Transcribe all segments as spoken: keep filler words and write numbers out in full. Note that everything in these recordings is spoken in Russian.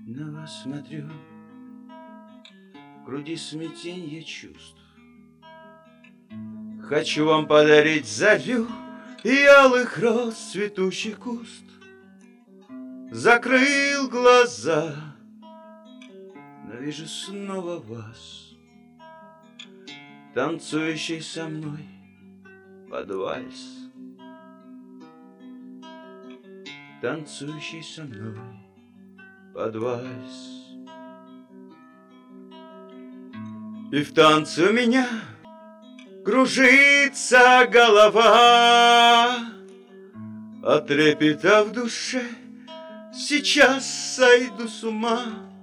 На вас смотрю, в груди смятенье чувств. Хочу вам подарить зарю и алых роз цветущий куст. Закрыл глаза, но вижу снова вас, танцующий со мной под вальс, танцующий со мной под вальс. И в танце у меня кружится голова от трепета в душе. Сейчас сойду с ума.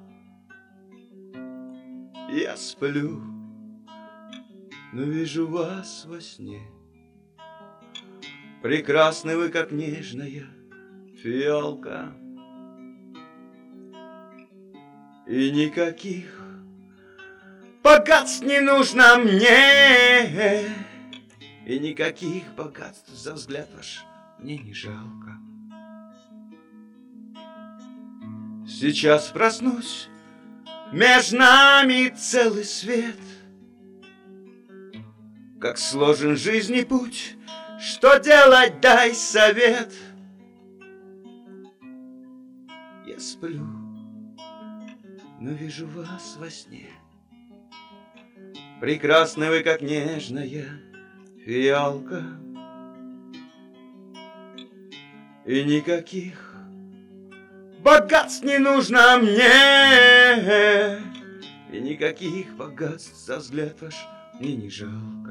Я сплю, но вижу вас во сне. Прекрасны вы, как нежная фиалка. И никаких богатств не нужно мне, и никаких богатств за взгляд ваш мне не жалко. Сейчас проснусь, между нами целый свет. Как сложен жизни путь, что делать, дай совет. Я сплю, но вижу вас во сне. Прекрасны вы, как нежная фиалка. И никаких богатств не нужно мне, и никаких богатств за взгляд ваш мне не жалко.